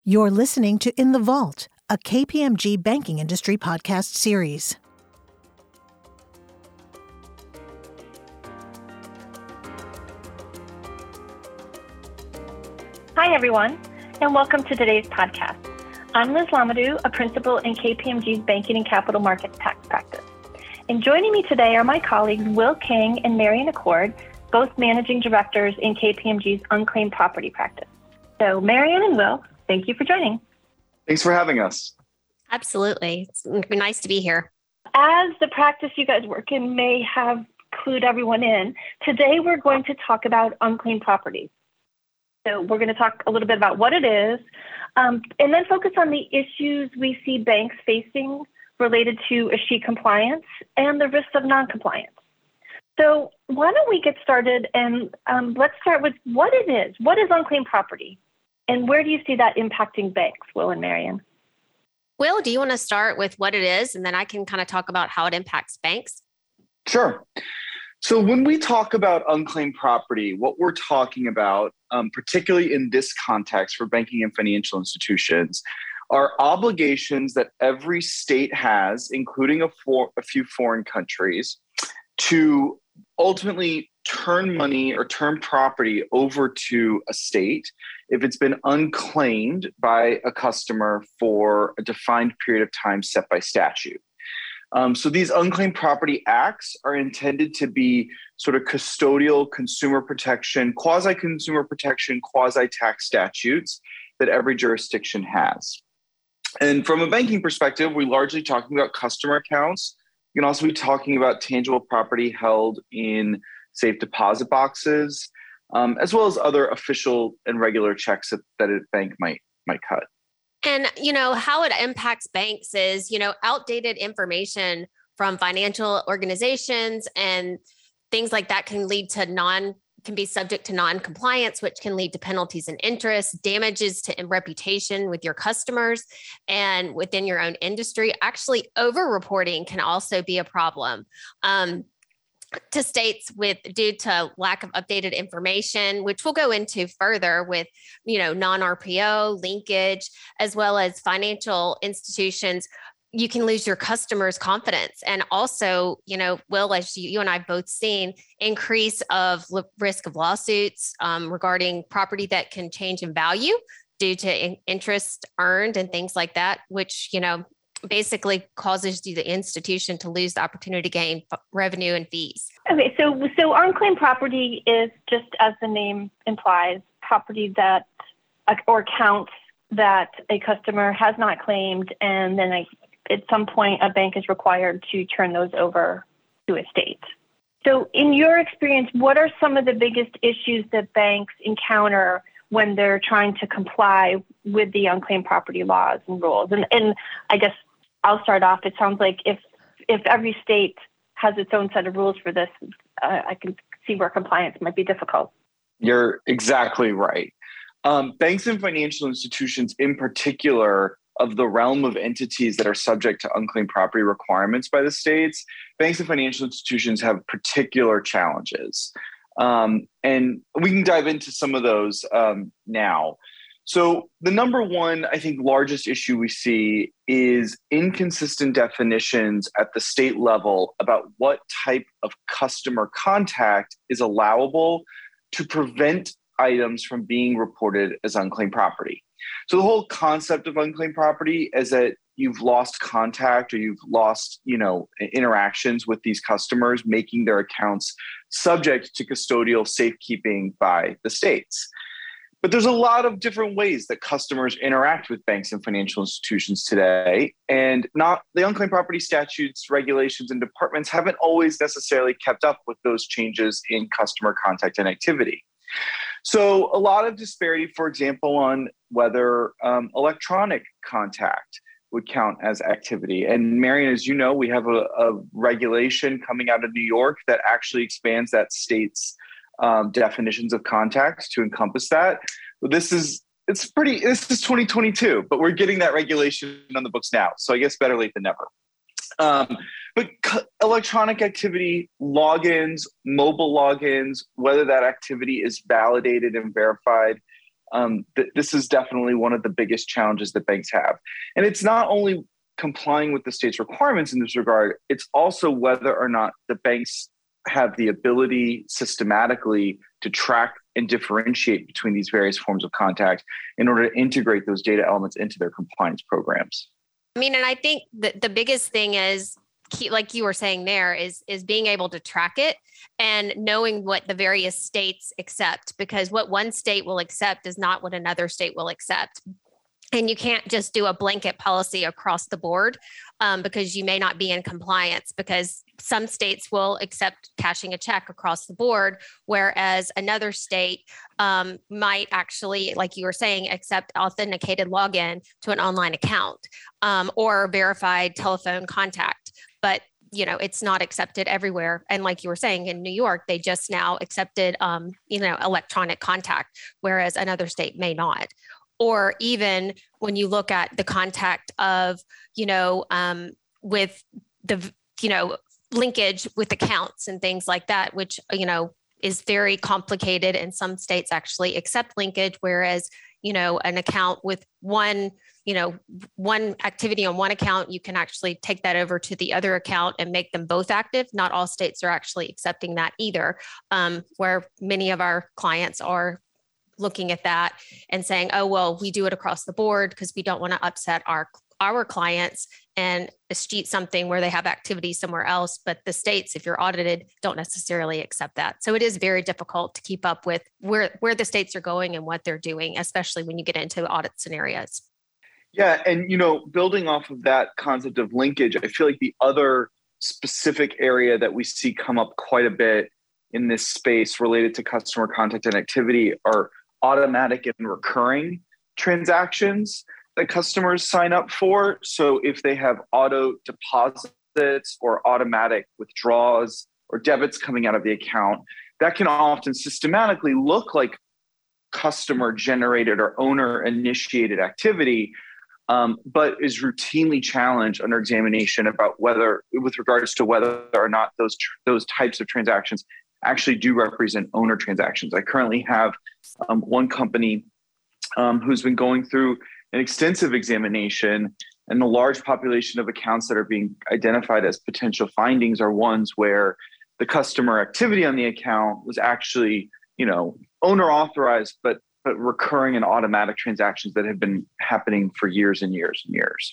You're listening to In the Vault, a KPMG banking industry podcast series. Hi, everyone, and welcome to today's podcast. I'm Liz Lamadou, a principal in KPMG's Banking and Capital Markets tax practice. And joining me today are my colleagues Will King and Marian Accord, both managing directors in KPMG's unclaimed property practice. So Marian and Will, thank you for joining. Thanks for having us. Absolutely. It's nice to be here. As the practice you guys work in may have clued everyone in, today we're going to talk about unclaimed properties. So we're going to talk a little bit about what it is, and then focus on the issues we see banks facing related to escheat compliance and the risks of non-compliance. So why don't we get started, and let's start with what it is. What is unclaimed property? And where do you see that impacting banks, Will and Marian? Will, do you want to start with what it is, and then I can kind of talk about how it impacts banks? Sure. So when we talk about unclaimed property, what we're talking about, particularly in this context for banking and financial institutions, are obligations that every state has, including a few foreign countries, to ultimately turn money or turn property over to a state if it's been unclaimed by a customer for a defined period of time set by statute. So these unclaimed property acts are intended to be sort of custodial consumer protection, quasi-consumer protection, quasi-tax statutes that every jurisdiction has. And from a banking perspective, we're largely talking about customer accounts. You can also be talking about tangible property held in safe deposit boxes, as well as other official and regular checks that a bank might cut. And, how it impacts banks is, outdated information from financial organizations and things like that can be subject to non-compliance, which can lead to penalties and interest, damages to reputation with your customers and within your own industry. Actually, over-reporting can also be a problem. To states due to lack of updated information, which we'll go into further with, non-RPO, linkage, as well as financial institutions, you can lose your customers' confidence. And also, Will, as you and I have both seen, increase of risk of lawsuits regarding property that can change in value due to interest earned and things like that, which, basically causes the institution to lose the opportunity to gain revenue and fees. Okay, so unclaimed property is, just as the name implies, property that or accounts that a customer has not claimed, and then at some point a bank is required to turn those over to a state. So in your experience, what are some of the biggest issues that banks encounter when they're trying to comply with the unclaimed property laws and rules? And I guess I'll start off. It sounds like if every state has its own set of rules for this, I can see where compliance might be difficult. You're exactly right. Banks and financial institutions in particular, of the realm of entities that are subject to unclaimed property requirements by the states, banks and financial institutions have particular challenges. And we can dive into some of those now. So the number one, I think, largest issue we see is inconsistent definitions at the state level about what type of customer contact is allowable to prevent items from being reported as unclaimed property. So the whole concept of unclaimed property is that you've lost contact or you've lost, interactions with these customers, making their accounts subject to custodial safekeeping by the states. But there's a lot of different ways that customers interact with banks and financial institutions today, and not the unclaimed property statutes, regulations, and departments haven't always necessarily kept up with those changes in customer contact and activity. So a lot of disparity, for example, on whether electronic contact would count as activity. And Marian, as you know, we have a regulation coming out of New York that actually expands that state's definitions of contacts to encompass that. This is 2022, but we're getting that regulation on the books now. So I guess better late than never. But electronic activity, logins, mobile logins, whether that activity is validated and verified This is definitely one of the biggest challenges that banks have. And it's not only complying with the state's requirements in this regard, it's also whether or not the banks have the ability systematically to track and differentiate between these various forms of contact in order to integrate those data elements into their compliance programs. I mean, and I think that the biggest thing is, like you were saying there, is being able to track it and knowing what the various states accept, because what one state will accept is not what another state will accept. And you can't just do a blanket policy across the board because you may not be in compliance, because some states will accept cashing a check across the board, whereas another state might actually, like you were saying, accept authenticated login to an online account or verified telephone contact. But it's not accepted everywhere. And like you were saying, in New York, they just now accepted, electronic contact, whereas another state may not. Or even when you look at the contact of, with the, linkage with accounts and things like that, which, is very complicated. And some states actually accept linkage, whereas, an account with one activity on one account, you can actually take that over to the other account and make them both active. Not all states are actually accepting that either, where many of our clients are looking at that and saying, oh, well, we do it across the board because we don't want to upset our clients and escheat something where they have activity somewhere else. But the states, if you're audited, don't necessarily accept that. So it is very difficult to keep up with where the states are going and what they're doing, especially when you get into audit scenarios. Yeah. And, building off of that concept of linkage, I feel like the other specific area that we see come up quite a bit in this space related to customer contact and activity are automatic and recurring transactions that customers sign up for. So if they have auto deposits or automatic withdrawals or debits coming out of the account, that can often systematically look like customer generated or owner initiated activity, but is routinely challenged under examination about with regards to whether or not those types of transactions actually do represent owner transactions. I currently have one company who's been going through an extensive examination, and the large population of accounts that are being identified as potential findings are ones where the customer activity on the account was actually, owner authorized, but recurring and automatic transactions that have been happening for years and years and years.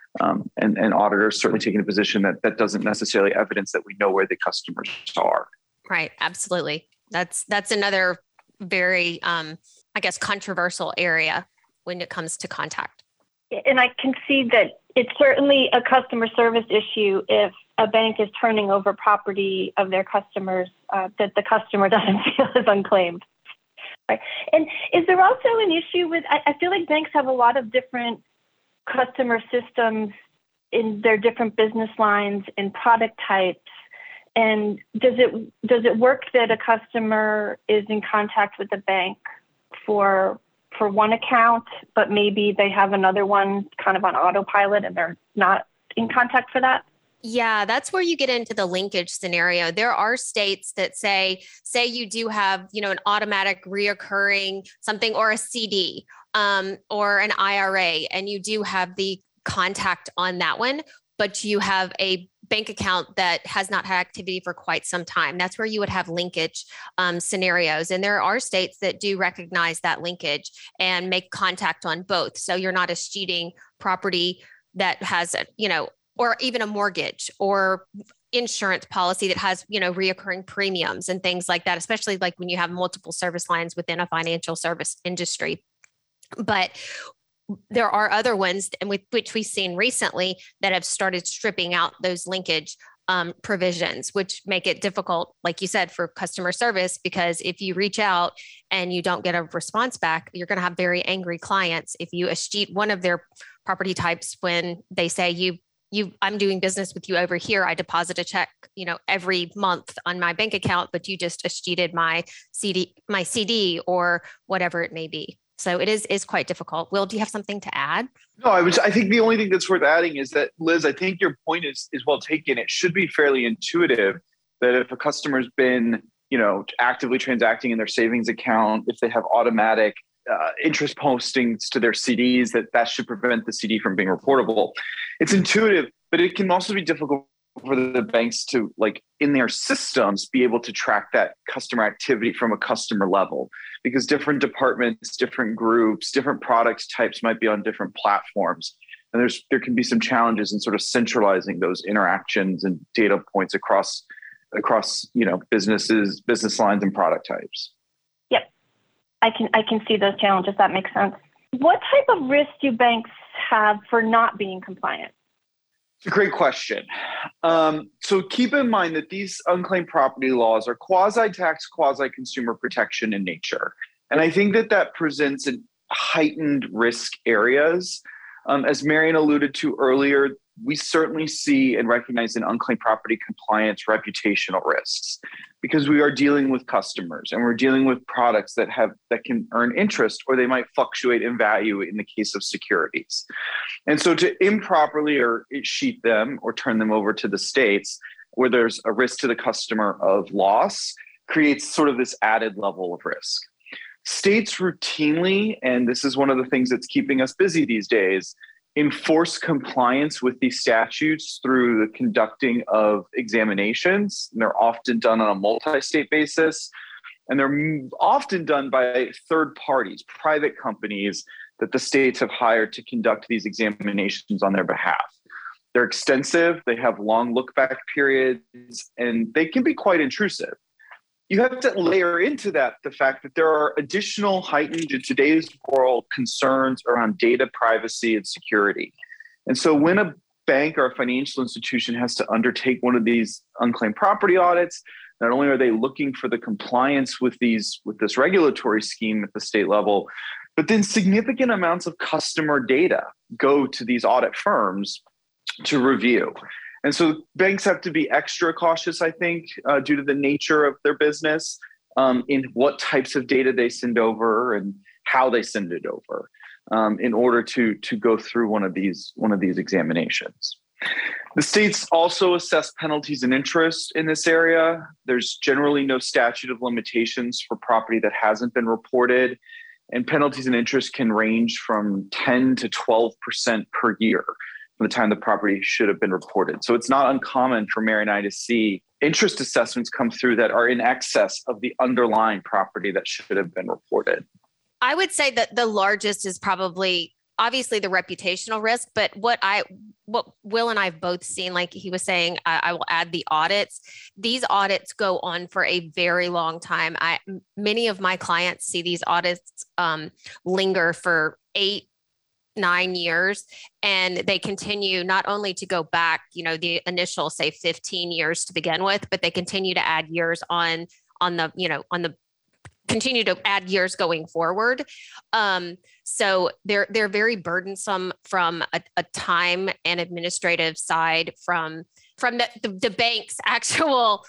And auditors certainly taking a position that doesn't necessarily evidence that we know where the customers are. Right. Absolutely. That's another very, controversial area when it comes to contact. And I can see that it's certainly a customer service issue if a bank is turning over property of their customers that the customer doesn't feel is unclaimed. Right. And is there also an issue with, I feel like banks have a lot of different customer systems in their different business lines and product types. And does it work that a customer is in contact with the bank for one account, but maybe they have another one kind of on autopilot and they're not in contact for that? Yeah, that's where you get into the linkage scenario. There are states that say you do have, an automatic reoccurring something or a CD or an IRA, and you do have the contact on that one, but you have a bank account that has not had activity for quite some time. That's where you would have linkage scenarios. And there are states that do recognize that linkage and make contact on both. So you're not escheating property that has, or even a mortgage or insurance policy that has, reoccurring premiums and things like that, especially like when you have multiple service lines within a financial service industry. But there are other ones, and which we've seen recently, that have started stripping out those linkage provisions, which make it difficult, like you said, for customer service, because if you reach out and you don't get a response back, you're going to have very angry clients if you escheat one of their property types when they say I'm doing business with you over here. I deposit a check, every month on my bank account, but you just escheated my CD or whatever it may be. So it is quite difficult. Will, do you have something to add? No, I think the only thing that's worth adding is that, Liz, I think your point is well taken. It should be fairly intuitive that if a customer's been, actively transacting in their savings account, if they have automatic interest postings to their CDs, that should prevent the CD from being reportable. It's intuitive, but it can also be difficult for the banks to, like, in their systems, be able to track that customer activity from a customer level, because different departments, different groups, different product types might be on different platforms. And there can be some challenges in sort of centralizing those interactions and data points across businesses, business lines, and product types. Yep, I can see those challenges. That makes sense. What type of risk do banks have for not being compliant? It's a great question. So keep in mind that these unclaimed property laws are quasi-tax, quasi-consumer protection in nature. And I think that presents a heightened risk areas. As Marian alluded to earlier, we certainly see and recognize in unclaimed property compliance reputational risks, because we are dealing with customers and we're dealing with products that can earn interest, or they might fluctuate in value in the case of securities. And so to improperly or sheet them or turn them over to the states where there's a risk to the customer of loss creates sort of this added level of risk. States routinely, and this is one of the things that's keeping us busy these days, enforce compliance with these statutes through the conducting of examinations. And they're often done on a multi-state basis, and they're often done by third parties, private companies that the states have hired to conduct these examinations on their behalf. They're extensive, they have long look-back periods, and they can be quite intrusive. You have to layer into that the fact that there are additional heightened in today's world concerns around data privacy and security. And so when a bank or a financial institution has to undertake one of these unclaimed property audits, not only are they looking for the compliance with this regulatory scheme at the state level, but then significant amounts of customer data go to these audit firms to review. And so banks have to be extra cautious, I think, due to the nature of their business, in what types of data they send over and how they send it over, in order to go through one of these examinations. The states also assess penalties and interest in this area. There's generally no statute of limitations for property that hasn't been reported, and penalties and interest can range from 10 to 12% per year from the time the property should have been reported. So it's not uncommon for Mary and I to see interest assessments come through that are in excess of the underlying property that should have been reported. I would say that the largest is probably obviously the reputational risk, but what Will and I have both seen, like he was saying, I will add the audits. These audits go on for a very long time. Many of my clients see these audits linger for 8-9 years, and they continue not only to go back, the initial, say, 15 years to begin with, but they continue to add years on the continue to add years going forward. So they're very burdensome from a time and administrative side, from the bank's actual,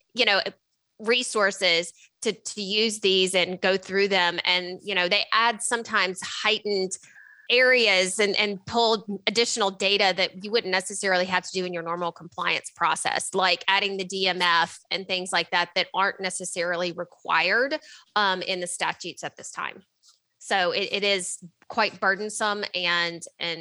resources to use these and go through them. And, they add sometimes heightened areas and pull additional data that you wouldn't necessarily have to do in your normal compliance process, like adding the DMF and things like that aren't necessarily required in the statutes at this time. So it is quite burdensome, and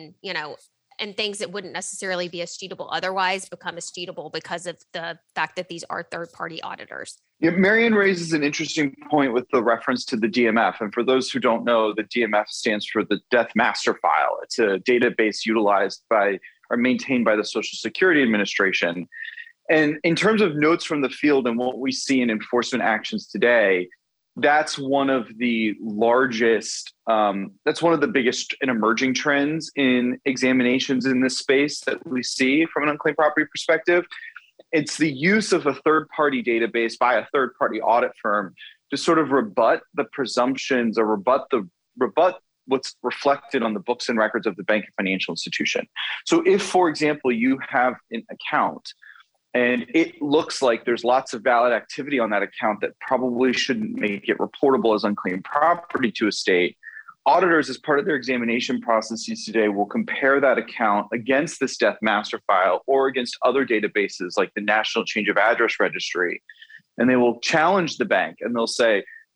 things that wouldn't necessarily be escheatable otherwise become escheatable because of the fact that these are third-party auditors. Yeah, Marian raises an interesting point with the reference to the DMF. And for those who don't know, the DMF stands for the Death Master File. It's a database utilized by or maintained by the Social Security Administration. And in terms of notes from the field and what we see in enforcement actions today, that's one of the largest, that's one of the biggest and emerging trends in examinations in this space that we see from an unclaimed property perspective. It's the use of a third-party database by a third-party audit firm to sort of rebut the presumptions or rebut what's reflected on the books and records of the bank and financial institution. So if, for example, you have an account and it looks like there's lots of valid activity on that account that probably shouldn't make it reportable as unclaimed property to a state, auditors, as part of their examination processes today, will compare that account against this Death Master File or against other databases like the National Change of Address Registry. And they will challenge the bank and they'll say,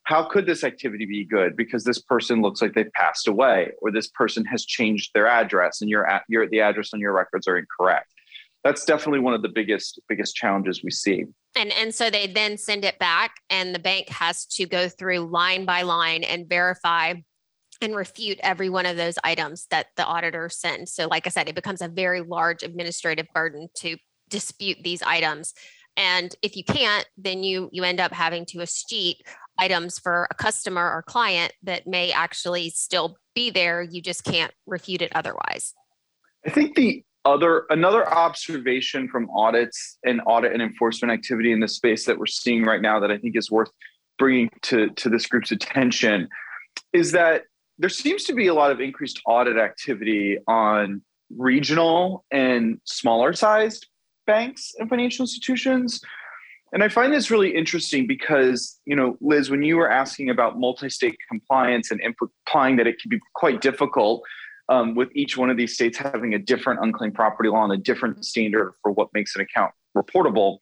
how could this activity be good? Because this person looks like they've passed away, or this person has changed their address and the address on your records are incorrect. That's definitely one of the biggest challenges we see. And so they then send it back, and the bank has to go through line by line and verify and refute every one of those items that the auditor sends. So like I said, it becomes a very large administrative burden to dispute these items. And if you can't, then you end up having to escheat items for a customer or client that may actually still be there. You just can't refute it otherwise. I think another observation from audits and audit and enforcement activity in this space that we're seeing right now that I think is worth bringing to this group's attention is that there seems to be a lot of increased audit activity on regional and smaller sized banks and financial institutions. And I find this really interesting because, Liz, when you were asking about multi-state compliance and implying that it can be quite difficult with each one of these states having a different unclaimed property law and a different standard for what makes an account reportable.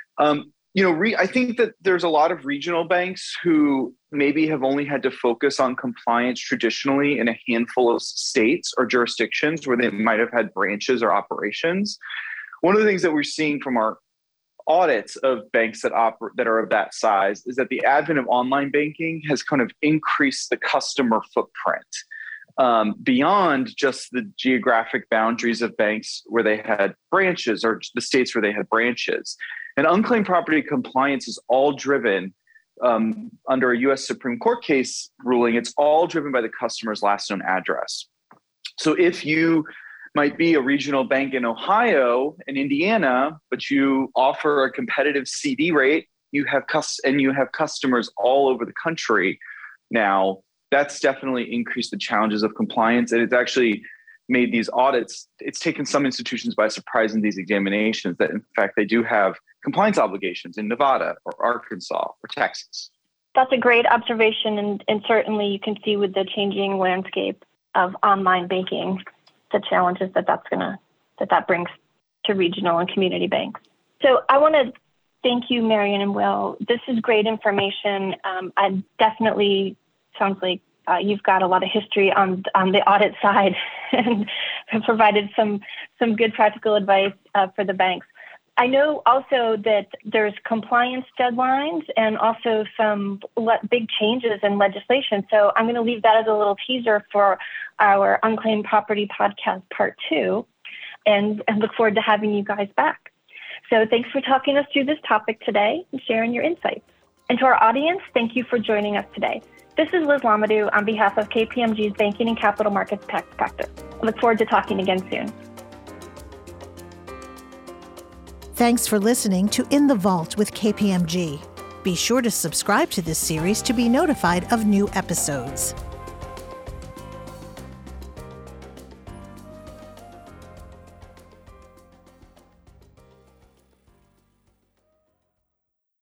I think that there's a lot of regional banks who maybe have only had to focus on compliance traditionally in a handful of states or jurisdictions where they might have had branches or operations. One of the things that we're seeing from our audits of banks that are of that size is that the advent of online banking has kind of increased the customer footprint. Beyond just the geographic boundaries of banks where they had branches or the states where they had branches. And unclaimed property compliance is all driven under a U.S. Supreme Court case ruling. It's all driven by the customer's last known address. So if you might be a regional bank in Ohio and Indiana, but you offer a competitive CD rate, you have customers all over the country now. That's definitely increased the challenges of compliance. And it's actually made these audits, it's taken some institutions by surprise in these examinations that in fact they do have compliance obligations in Nevada or Arkansas or Texas. That's a great observation. And certainly you can see with the changing landscape of online banking, the challenges that brings to regional and community banks. So I want to thank you, Marion and Will. This is great information. I definitely sounds like you've got a lot of history on the audit side and have provided some good practical advice for the banks. I know also that there's compliance deadlines and also some big changes in legislation. So I'm going to leave that as a little teaser for our Unclaimed Property Podcast Part 2 and look forward to having you guys back. So thanks for talking us through this topic today and sharing your insights. And to our audience, thank you for joining us today. This is Liz Lamadou on behalf of KPMG's Banking and Capital Markets Tax Practice. I look forward to talking again soon. Thanks for listening to In the Vault with KPMG. Be sure to subscribe to this series to be notified of new episodes.